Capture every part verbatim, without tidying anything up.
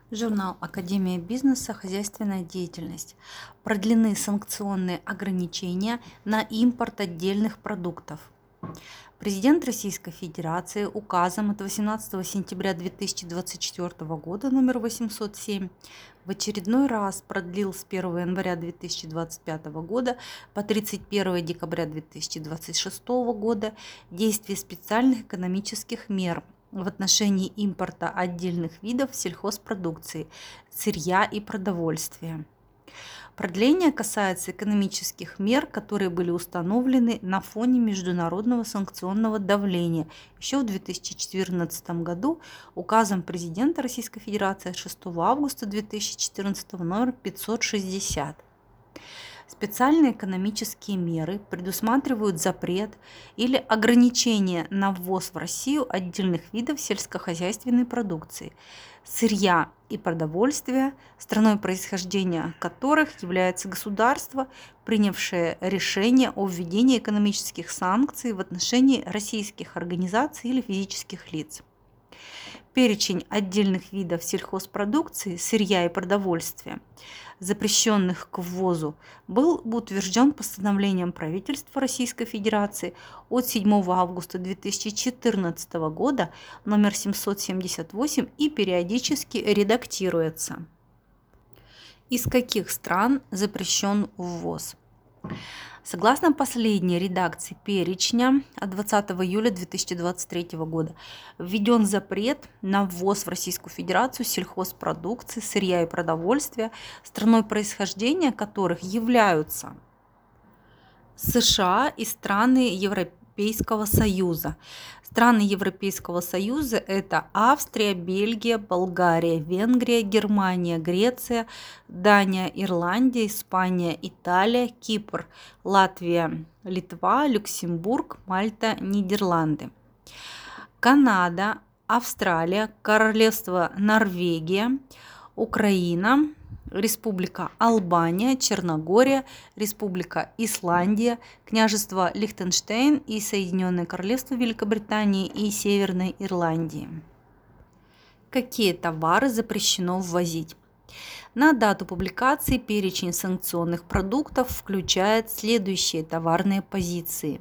Журнал «Академия бизнеса. Хозяйственная деятельность». Продлены санкционные ограничения на импорт отдельных продуктов. Президент Российской Федерации указом от восемнадцатого сентября две тысячи двадцать четвёртого года номер восемьсот семь в очередной раз продлил с первого января две тысячи двадцать пятого года по тридцать первое декабря две тысячи двадцать шестого года действие специальных экономических мер в отношении импорта отдельных видов сельхозпродукции, сырья и продовольствия. Продление касается экономических мер, которые были установлены на фоне международного санкционного давления еще в две тысячи четырнадцатом году указом президента Российской Федерации шестого августа две тысячи четырнадцатого номер пятьсот шестьдесят. Специальные экономические меры предусматривают запрет или ограничение на ввоз в Россию отдельных видов сельскохозяйственной продукции, сырья и продовольствия, страной происхождения которых является государство, принявшее решение о введении экономических санкций в отношении российских организаций или физических лиц. Перечень отдельных видов сельхозпродукции, сырья и продовольствия, запрещенных к ввозу, был утвержден постановлением правительства Российской Федерации от седьмого августа две тысячи четырнадцатого года номер семьсот семьдесят восемь и периодически редактируется. Из каких стран запрещен ввоз? Согласно последней редакции перечня от двадцатого июля две тысячи двадцать третьего года введен запрет на ввоз в Российскую Федерацию сельхозпродукции, сырья и продовольствия, страной происхождения которых являются США и страны Европейского Союза. Страны Европейского Союза – это Австрия, Бельгия, Болгария, Венгрия, Германия, Греция, Дания, Ирландия, Испания, Италия, Кипр, Латвия, Литва, Люксембург, Мальта, Нидерланды. Канада, Австралия, Королевство Норвегия, Украина, Республика Албания, Черногория, Республика Исландия, Княжество Лихтенштейн и Соединенное Королевство Великобритании и Северной Ирландии. Какие товары запрещено ввозить? На дату публикации перечень санкционных продуктов включает следующие товарные позиции.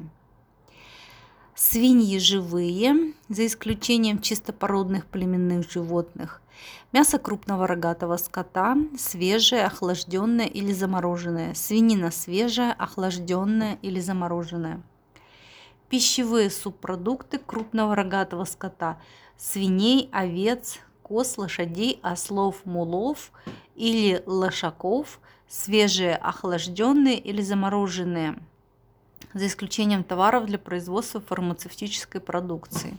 Свиньи живые, за исключением чистопородных племенных животных. Мясо крупного рогатого скота, свежее, охлажденное или замороженное. Свинина свежая, охлажденная или замороженная. Пищевые субпродукты крупного рогатого скота. Свиней, овец, коз, лошадей, ослов, мулов или лошаков. Свежие, охлажденные или замороженные. За исключением товаров для производства фармацевтической продукции.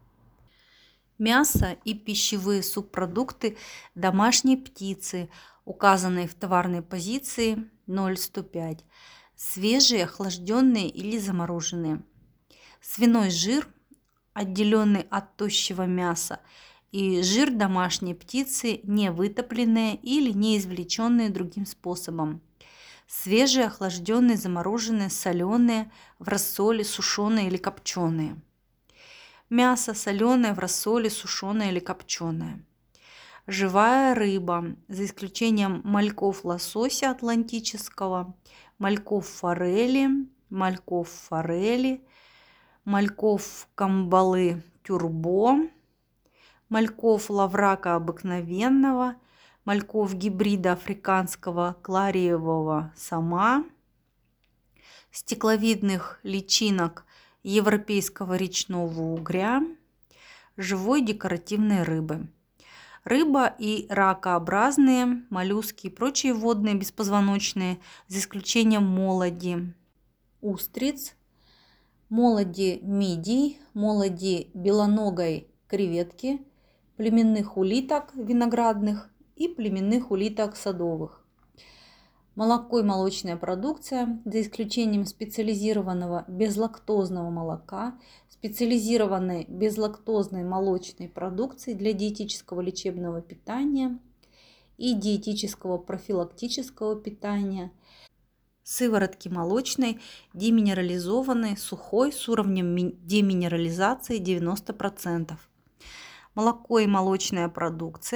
Мясо и пищевые субпродукты домашней птицы, указанные в товарной позиции ноль сто пять. Свежие, охлажденные или замороженные. Свиной жир, отделенный от тощего мяса, и жир домашней птицы, не вытопленные или не извлеченные другим способом. Свежие, охлажденные, замороженные, соленые, в рассоле, сушеные или копченые. Мясо соленое в рассоле, сушеное или копченое. Живая рыба, за исключением мальков лосося атлантического, мальков форели, мальков форели, мальков камбалы тюрбо, мальков лаврака обыкновенного, мальков гибрида африканского клариевого сама, стекловидных личинок европейского речного угря, живой декоративной рыбы. Рыба и ракообразные, моллюски и прочие водные беспозвоночные, за исключением молоди, устриц, молоди мидий, молоди белоногой креветки, племенных улиток виноградных и племенных улиток садовых. Молоко и молочная продукция, за исключением специализированного безлактозного молока, специализированной безлактозной молочной продукции для диетического лечебного питания и диетического профилактического питания, сыворотки молочной, деминерализованной, сухой, с уровнем деминерализации девяносто процентов. Молоко и молочная продукция,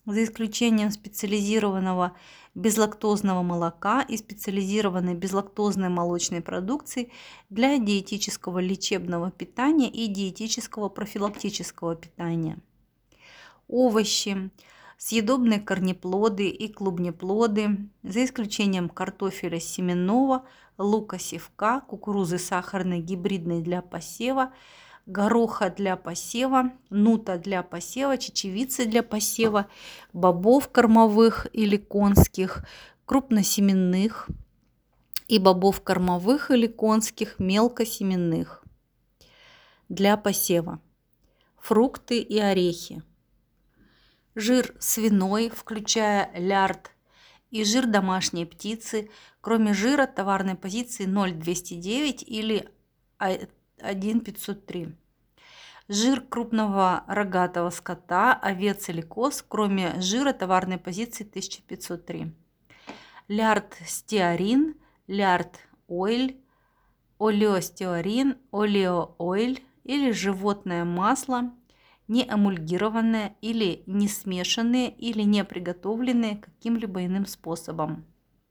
за исключением специализированного безлактозного молока и специализированной безлактозной молочной продукции для диетического лечебного питания и диетического профилактического питания. Овощи, съедобные корнеплоды и клубнеплоды, за исключением картофеля семенного, лука севка, кукурузы сахарной гибридной для посева, гороха для посева, нута для посева, чечевицы для посева, бобов кормовых или конских, крупносеменных и бобов кормовых или конских мелкосеменных для посева, фрукты и орехи, жир свиной, включая лярд, и жир домашней птицы, кроме жира товарной позиции ноль двести девять или один пятьсот три. Жир крупного рогатого скота, овец или коз, кроме жира товарной позиции тысяча пятьсот три. Лярд стеарин, лярд ойль, олеостеарин, олеоойль или животное масло, не эмульгированное или не смешанные или не приготовленные каким-либо иным способом.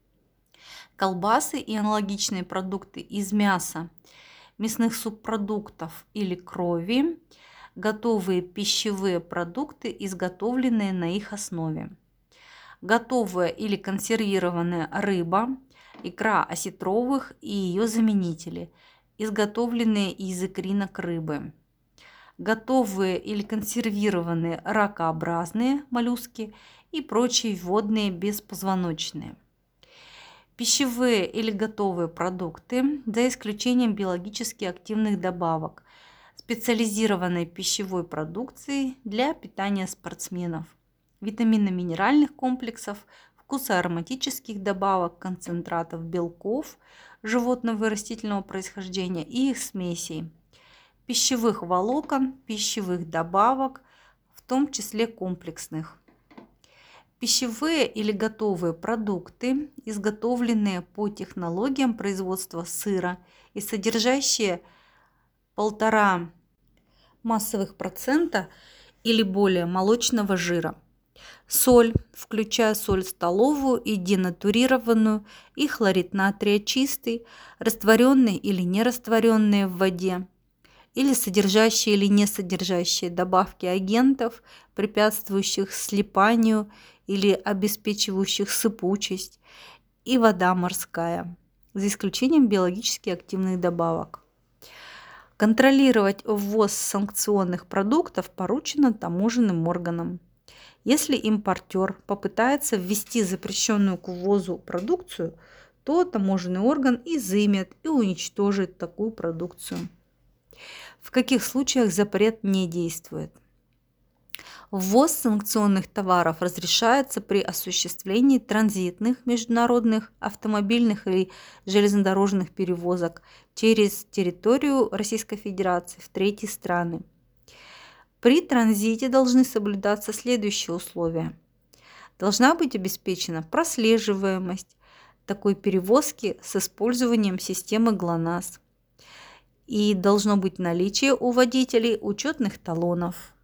Колбасы и аналогичные продукты из мяса, мясных субпродуктов или крови, готовые пищевые продукты, изготовленные на их основе. Готовая или консервированная рыба, икра осетровых и ее заменители, изготовленные из икринок рыбы. Готовые или консервированные ракообразные моллюски и прочие водные беспозвоночные. Пищевые или готовые продукты, за исключением биологически активных добавок, специализированной пищевой продукции для питания спортсменов, витаминно-минеральных комплексов, вкусоароматических добавок, концентратов белков животного и растительного происхождения и их смесей, пищевых волокон, пищевых добавок, в том числе комплексных. Пищевые или готовые продукты, изготовленные по технологиям производства сыра и содержащие полтора массовых процента или более молочного жира. Соль, включая соль столовую и денатурированную, и хлорид натрия чистый, растворенный или нерастворенные в воде, или содержащие или не содержащие добавки агентов, препятствующих слипанию или обеспечивающих сыпучесть, и вода морская, за исключением биологически активных добавок. Контролировать ввоз санкционных продуктов поручено таможенным органам. Если импортер попытается ввести запрещенную к ввозу продукцию, то таможенный орган изымет и уничтожит такую продукцию. В каких случаях запрет не действует? Ввоз санкционных товаров разрешается при осуществлении транзитных международных автомобильных или железнодорожных перевозок через территорию Российской Федерации в третьи страны. При транзите должны соблюдаться следующие условия. Должна быть обеспечена прослеживаемость такой перевозки с использованием системы ГЛОНАСС. И должно быть наличие у водителей учетных талонов.